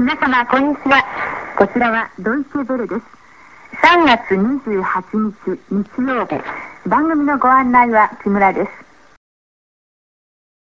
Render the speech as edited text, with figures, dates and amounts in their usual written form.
皆様こんにちは。こちらはドイツェヴェレです。3月28日日曜日、番組のご案内は木村です。